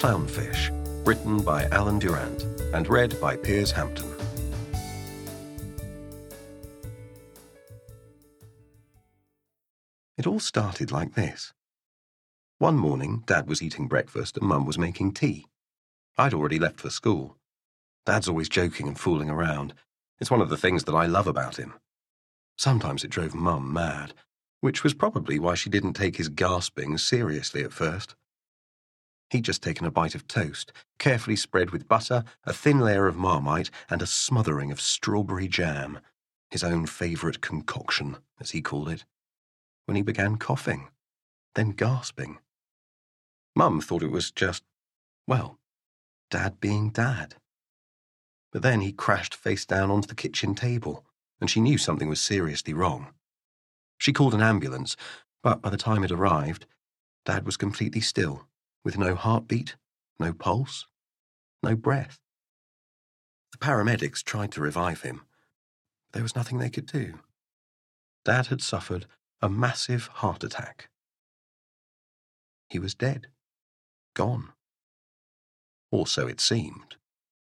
Clownfish, written by Alan Durant and read by Piers Hampton. It all started like this. One morning, Dad was eating breakfast and Mum was making tea. I'd already left for school. Dad's always joking and fooling around. It's one of the things that I love about him. Sometimes it drove Mum mad, which was probably why she didn't take his gasping seriously at first. He'd just taken a bite of toast, carefully spread with butter, a thin layer of Marmite, and a smothering of strawberry jam, his own favourite concoction, as he called it, when he began coughing, then gasping. Mum thought it was just, well, Dad being Dad. But then he crashed face down onto the kitchen table, and she knew something was seriously wrong. She called an ambulance, but by the time it arrived, Dad was completely still, with no heartbeat, no pulse, no breath. The paramedics tried to revive him. There was nothing they could do. Dad had suffered a massive heart attack. He was dead. Gone. Or so it seemed.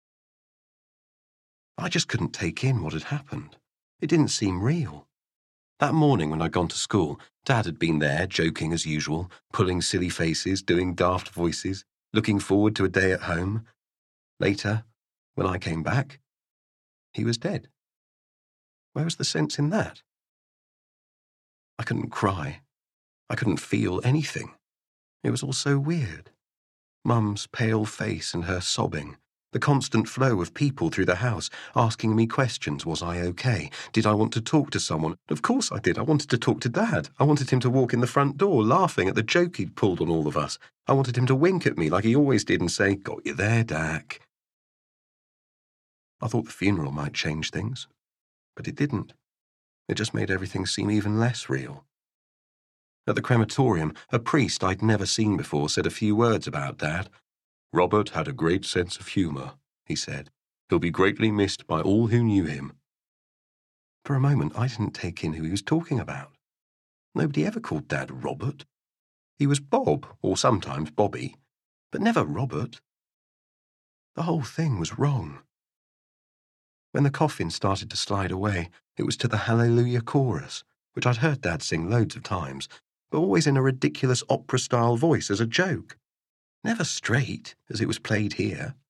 I just couldn't take in what had happened. It didn't seem real. That morning when I'd gone to school, Dad had been there, joking as usual, pulling silly faces, doing daft voices, looking forward to a day at home. Later, when I came back, he was dead. Where was the sense in that? I couldn't cry. I couldn't feel anything. It was all so weird. Mum's pale face and her sobbing, the constant flow of people through the house, asking me questions. Was I okay? Did I want to talk to someone? Of course I did. I wanted to talk to Dad. I wanted him to walk in the front door, laughing at the joke he'd pulled on all of us. I wanted him to wink at me like he always did and say, "Got you there, Dak." I thought the funeral might change things, but it didn't. It just made everything seem even less real. At the crematorium, a priest I'd never seen before said a few words about Dad. "Robert had a great sense of humour," he said. "He'll be greatly missed by all who knew him." For a moment, I didn't take in who he was talking about. Nobody ever called Dad Robert. He was Bob, or sometimes Bobby, but never Robert. The whole thing was wrong. When the coffin started to slide away, it was to the Hallelujah chorus, which I'd heard Dad sing loads of times, but always in a ridiculous opera-style voice as a joke. Never straight, as it was played here.